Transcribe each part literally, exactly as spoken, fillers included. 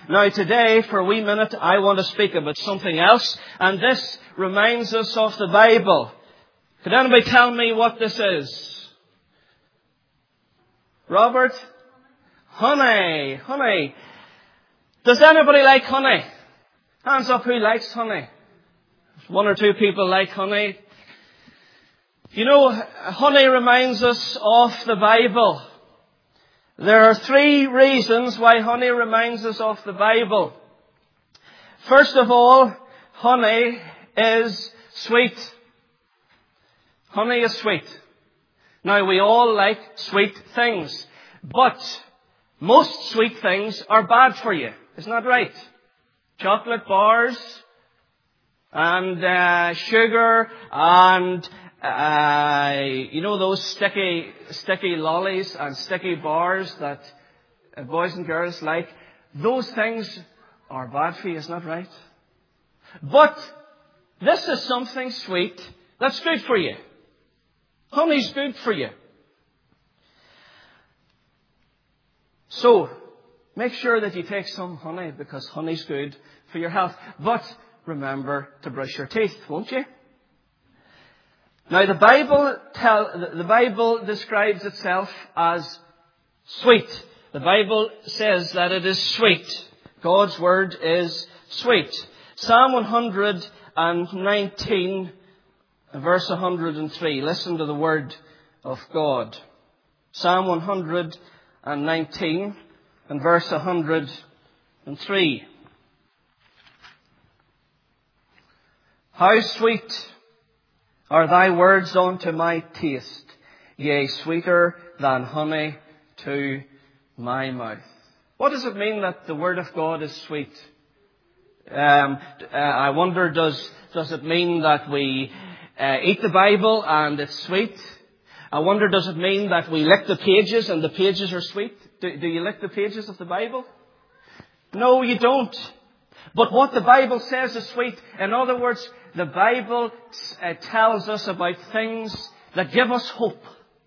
Now today, for a wee minute, I want to speak about something else, and this reminds us of the Bible. Could anybody tell me what this is? Robert? Honey. Honey. Does anybody like honey? Hands up who likes honey. One or two people like honey. You know, honey reminds us of the Bible. There are three reasons why honey reminds us of the Bible. First of all, honey is sweet. Honey is sweet. Now, we all like sweet things, but most sweet things are bad for you. Isn't that right? Chocolate bars and uh, sugar and uh, you know those sticky, sticky lollies and sticky bars that uh, boys and girls like. Those things are bad for you. Isn't that right? But this is something sweet that's good for you. Honey's good for you. So, make sure that you take some honey because honey's good for your health. But remember to brush your teeth, won't you? Now, the Bible tell, the Bible describes itself as sweet. The Bible says that it is sweet. God's Word is sweet. Psalm one nineteen, verse one hundred three. Listen to the Word of God. Psalm one nineteen and verse one hundred three. How sweet are thy words unto my taste, yea, sweeter than honey to my mouth. What does it mean that the Word of God is sweet? Um, uh, I wonder, does does it mean that we uh, eat the Bible and it's sweet? I wonder, does it mean that we lick the pages and the pages are sweet? Do, do you lick the pages of the Bible? No, you don't. But what the Bible says is sweet. In other words, the Bible uh, tells us about things that give us hope.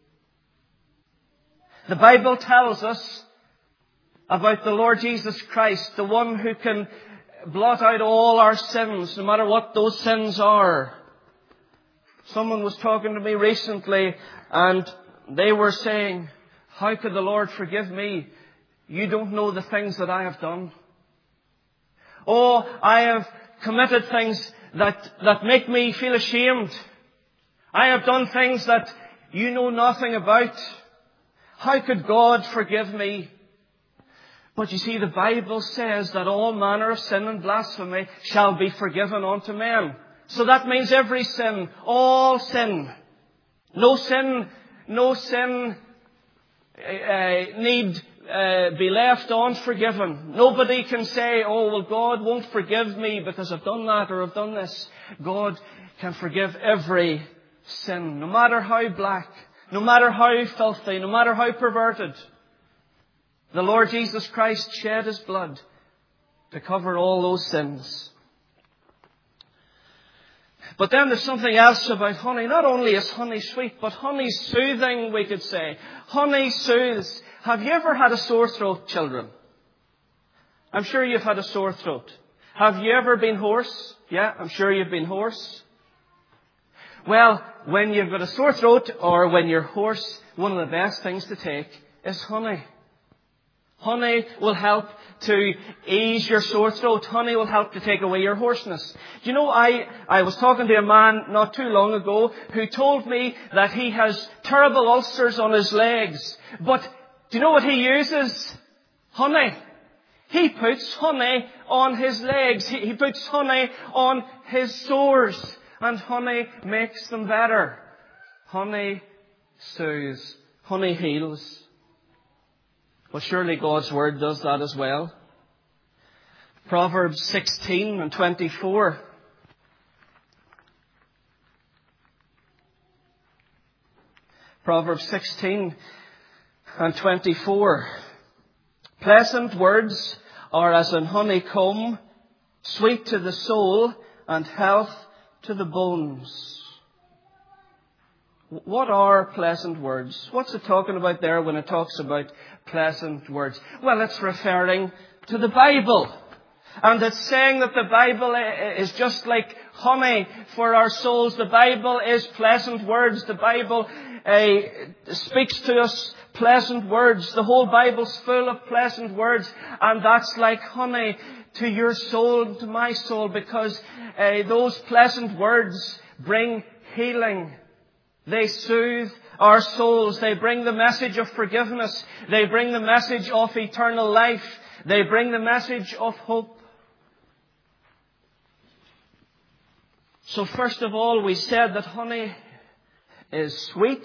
The Bible tells us about the Lord Jesus Christ, the one who can blot out all our sins, no matter what those sins are. Someone was talking to me recently and they were saying, how could the Lord forgive me? You don't know the things that I have done. Oh, I have committed things that, that make me feel ashamed. I have done things that you know nothing about. How could God forgive me? But you see, the Bible says that all manner of sin and blasphemy shall be forgiven unto men. So that means every sin, all sin. No sin, no sin uh, need uh, be left unforgiven. Nobody can say, oh, well, God won't forgive me because I've done that or I've done this. God can forgive every sin, no matter how black, no matter how filthy, no matter how perverted. The Lord Jesus Christ shed His blood to cover all those sins. But then there's something else about honey. Not only is honey sweet, but honey's soothing, we could say. Honey soothes. Have you ever had a sore throat, children? I'm sure you've had a sore throat. Have you ever been hoarse? Yeah, I'm sure you've been hoarse. Well, when you've got a sore throat or when you're hoarse, one of the best things to take is honey. Honey will help to ease your sore throat. Honey will help to take away your hoarseness. Do you know, I, I was talking to a man not too long ago who told me that he has terrible ulcers on his legs. But do you know what he uses? Honey. He puts honey on his legs. He, he puts honey on his sores. And honey makes them better. Honey soothes. Honey heals. Well, surely God's Word does that as well. Proverbs sixteen and twenty-four. Proverbs sixteen and twenty-four. Pleasant words are as an honeycomb, sweet to the soul and health to the bones. What are pleasant words? What's it talking about there when it talks about pleasant words? Well, it's referring to the Bible. And it's saying that the Bible is just like honey for our souls. The Bible is pleasant words. The Bible uh, speaks to us pleasant words. The whole Bible's full of pleasant words. And that's like honey to your soul and to my soul, because uh, those pleasant words bring healing. They soothe our souls. They bring the message of forgiveness. They bring the message of eternal life. They bring the message of hope. So first of all, we said that honey is sweet.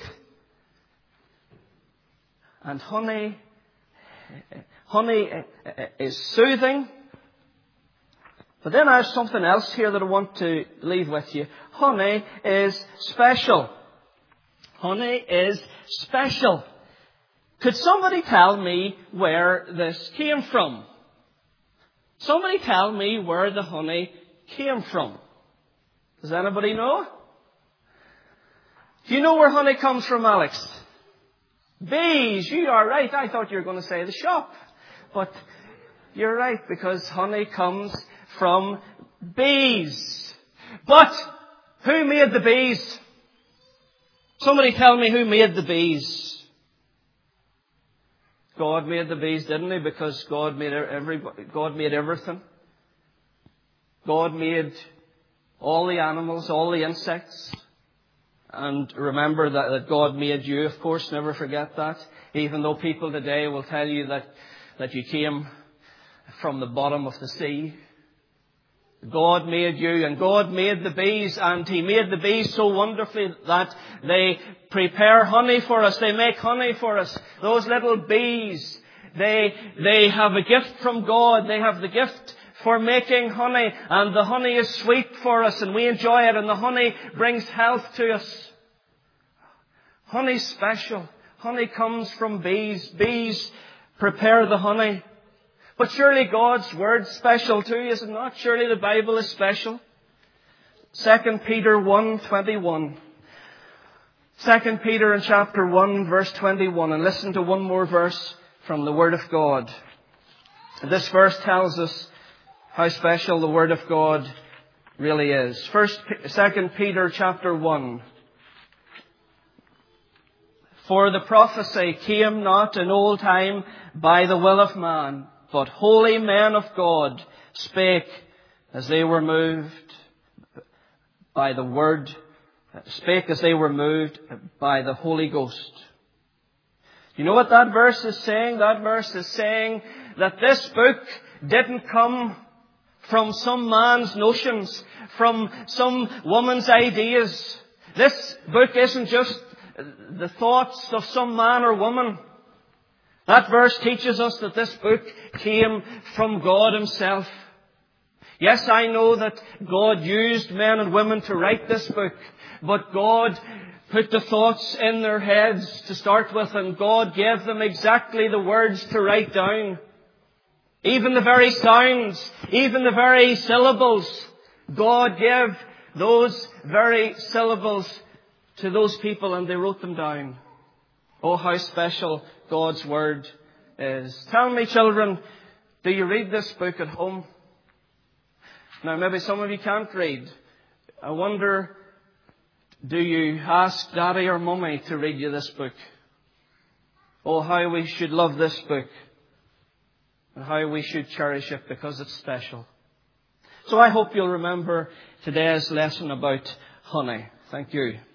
And honey, honey is soothing. But then I have something else here that I want to leave with you. Honey is special. Honey is special. Could somebody tell me where this came from? Somebody tell me where the honey came from. Does anybody know? Do you know where honey comes from, Alex? Bees. You are right. I thought you were going to say the shop. But you're right, because honey comes from bees. But who made the bees? Somebody tell me who made the bees. God made the bees, didn't He? Because God made everybody, God made everything. God made all the animals, all the insects. And remember that, that God made you, of course. Never forget that. Even though people today will tell you that, that you came from the bottom of the sea. God made you, and God made the bees, and He made the bees so wonderfully that they prepare honey for us. They make honey for us. Those little bees, they, they have a gift from God. They have the gift for making honey, and the honey is sweet for us, and we enjoy it, and the honey brings health to us. Honey's special. Honey comes from bees. Bees prepare the honey. But surely God's Word's special too, is it not? Surely the Bible is special. Second Peter one twenty-one. Second Peter in chapter one, verse twenty-one. And listen to one more verse from the Word of God. This verse tells us how special the Word of God really is. First, Second Peter chapter one. For the prophecy came not in old time by the will of man, but holy men of God spake as they were moved by the word, spake as they were moved by the Holy Ghost. You know what that verse is saying? That verse is saying that this book didn't come from some man's notions, from some woman's ideas. This book isn't just the thoughts of some man or woman. That verse teaches us that this book came from God Himself. Yes, I know that God used men and women to write this book, but God put the thoughts in their heads to start with, and God gave them exactly the words to write down. Even the very sounds, even the very syllables, God gave those very syllables to those people, and they wrote them down. Oh, how special God's Word is. Tell me, children, do you read this book at home? Now, maybe some of you can't read. I wonder, do you ask Daddy or Mummy to read you this book? Oh, how we should love this book. And how we should cherish it because it's special. So I hope you'll remember today's lesson about honey. Thank you.